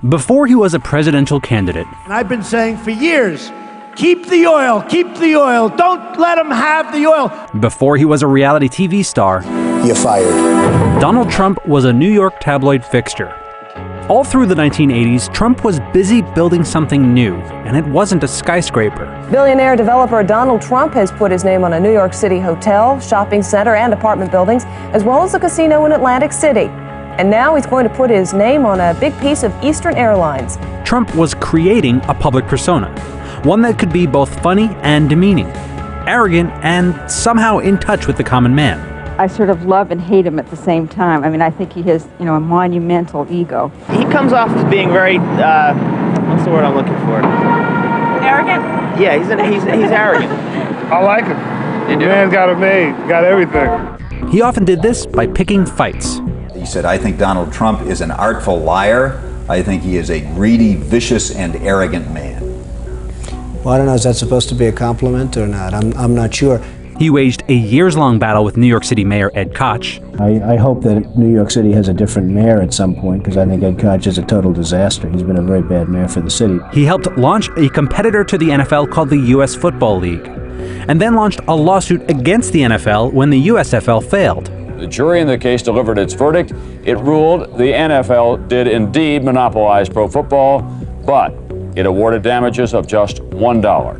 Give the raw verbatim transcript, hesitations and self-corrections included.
Before he was a presidential candidate, and I've been saying for years, keep the oil, keep the oil, don't let them have the oil. Before he was a reality T V star, you're fired. Donald Trump was a New York tabloid fixture. All through the nineteen eighties, Trump was busy building something new, and it wasn't a skyscraper. Billionaire developer Donald Trump has put his name on a New York City hotel, shopping center, and apartment buildings, as well as a casino in Atlantic City. And now he's going to put his name on a big piece of Eastern Airlines. Trump was creating a public persona, one that could be both funny and demeaning, arrogant and somehow in touch with the common man. I sort of love and hate him at the same time. I mean, I think he has, you know, a monumental ego. He comes off as being very, uh, what's the word I'm looking for? Arrogant? Yeah, he's, an, he's, he's arrogant. I like him. You do? The man's got it made, got everything. He often did this by picking fights. He said, I think Donald Trump is an artful liar. I think he is a greedy, vicious, and arrogant man. Well, I don't know, is that supposed to be a compliment or not? I'm, I'm not sure. He waged a years-long battle with New York City Mayor Ed Koch. I, I hope that New York City has a different mayor at some point, because I think Ed Koch is a total disaster. He's been a very bad mayor for the city. He helped launch a competitor to the N F L called the U S Football League, and then launched a lawsuit against the N F L when the U S F L failed. The jury in the case delivered its verdict. It ruled the N F L did indeed monopolize pro football, but it awarded damages of just one dollar.